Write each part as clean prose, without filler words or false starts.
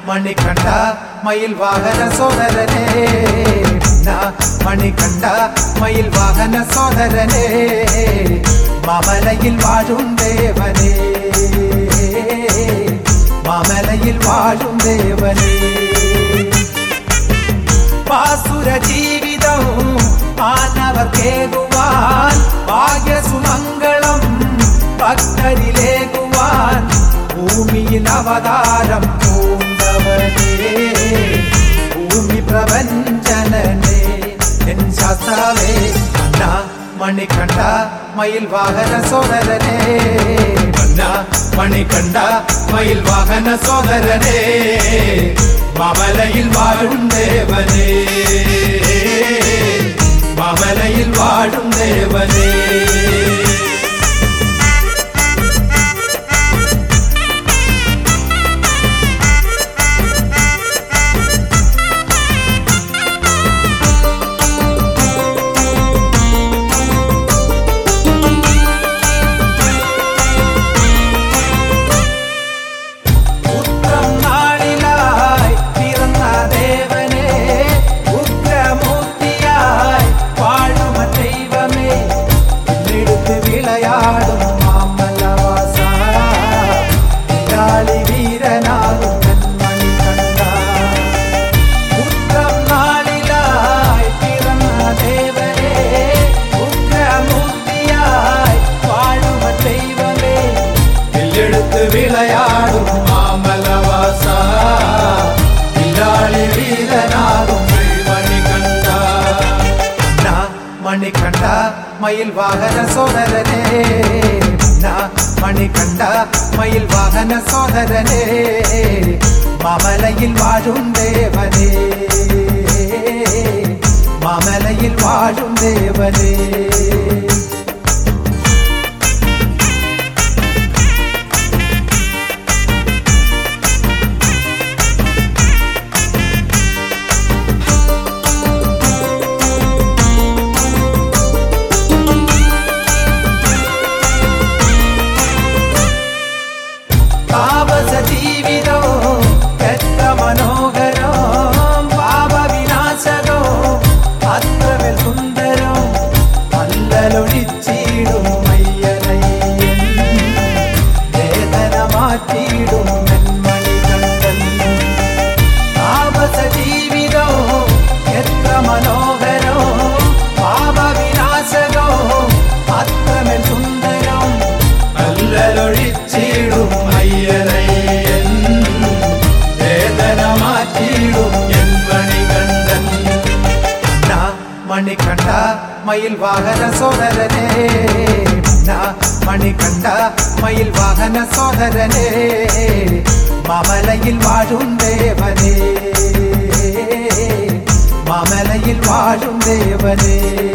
മണികണ്ഠ മയിൽ വാഹന സോദരനേ മണികണ്ഠ മയിൽ വാഹന സോദരനേ മാമലയിൽ വാഴും ദേവനേ മാമലയിൽ വാഴും ദേവനേ പാസുര ജീവിതം മാനവർക്കേകുവാൻ ഭാഗ്യസുമംഗളം ഭക്തരിലേകുവാൻ ഭൂമിയിൽ അവതാരം പൂണ്ടവനേ ഭൂമി പ്രപഞ്ചനനേ എൻ ശാസ്താവേ മണികണ്ഠ മയിൽ വാഹന സോദരനേ മണികണ്ഠ മയിൽ വാഹന സോദരനേ മാമലയിൽ വാഴും ദേവനേ മാമലയിൽ വാഴും ദേവനേ വിളയാടും മാമലവാസ ഇല്ലാളി വീരനാകും മണികണ്ഠ മണികണ്ഠ മയിൽ വാഹന സോദരനേ മണികണ്ഠ മയിൽ വാഹന സോദരനേ മാമലയിൽ വാഴും ദേവനേ മാമലയിൽ വാഴും ദേവനേ ജീവിതോ എത്ര മനോഹരോ പാപവിനാശകോ അത്രമേൽ സുന്ദരോ അല്ലലൊഴിച്ചിടും അയ്യനയ്യൻ വേദന മാറ്റിയിടും മണികണ്ഠൻ താപസ ജീവിതോ എത്ര മനോഹരോ പാപവിനാശകോ അത്രമേൽ സുന്ദരോ അല്ലലൊഴിച്ചിടും അയ്യനയ്യൻ വേദന മാറ്റിയിടും എൻ മണികണ്ഠൻ മണികണ്ഠ മയിൽ വാഹന സോദരനേ മണികണ്ഠ മയിൽ വാഹന സോദരനേ മാമലയിൽ വാഴും ദേവനേ മാമലയിൽ വാഴും ദേവനേ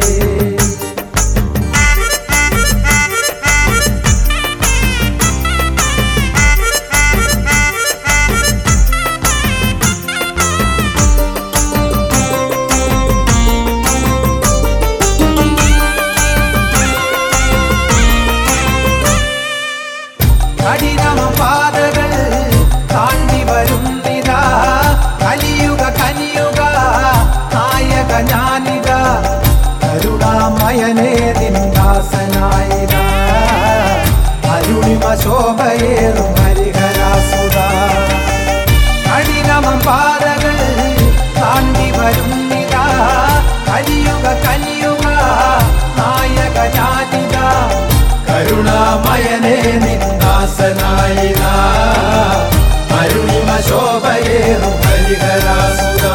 കഠിനമം പാതകൾ താണ്ടി വരുന്നിതാ കലിയുഗ കനിയുഗ നായക ഞാനിത കരുണാമയനേ നിന്ദാസനായിത അരുണിമ ശോഭയേറും ഹരിഹരാസുത കഠിനമം പാതകൾ താണ്ടി വരുന്നിതാ കലിയുഗ കനിയുഗ നായക ഞാനിത കരുണാമയനേ നിന്ദാസനായിത അരുണിമ ശോഭയേറും ഹരിഹരാസുത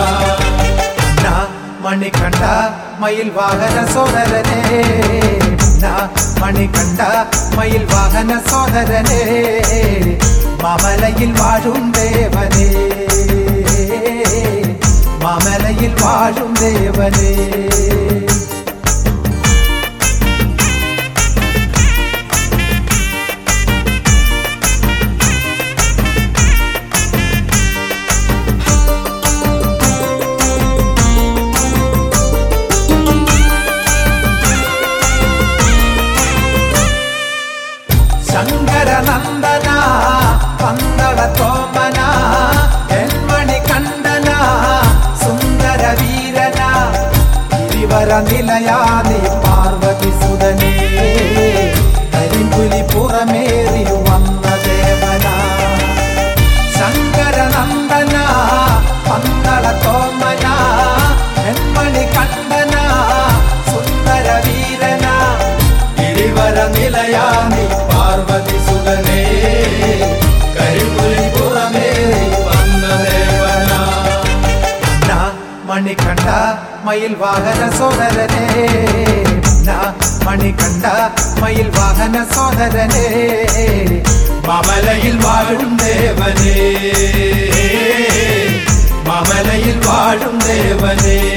മണികണ്ഠ മയിൽ വാഹന സോദരനേ മണികണ്ഠ മയിൽ വാഹന സോദരനേ മാമലയിൽ വാഴും ദേവനേ മാമലയിൽ വാഴും ദേവനേ ശങ്കരനന്ദന പന്തള തോമന നിലയാതി പാർവതി സുതനേ കരിമ്പുലി പുറമേറി വന്ന ദേവന ശങ്കരനന്ദന പന്തള തോമന നെന്മണി കണ്ഠന സുന്ദര വീരന ഇടിവര നിലയാതി പാർവതി സുതനേ കരിമ്പുലി പുറമേറി വന്ന ദേവന മണികണ്ഠ മയിൽ വാഹന സോദരനേ മണികണ്ഠ മയിൽ വാഹന സോദരനേ മാമലയിൽ വാഴും ദേവനേ മാമലയിൽ വാഴും ദേവനേ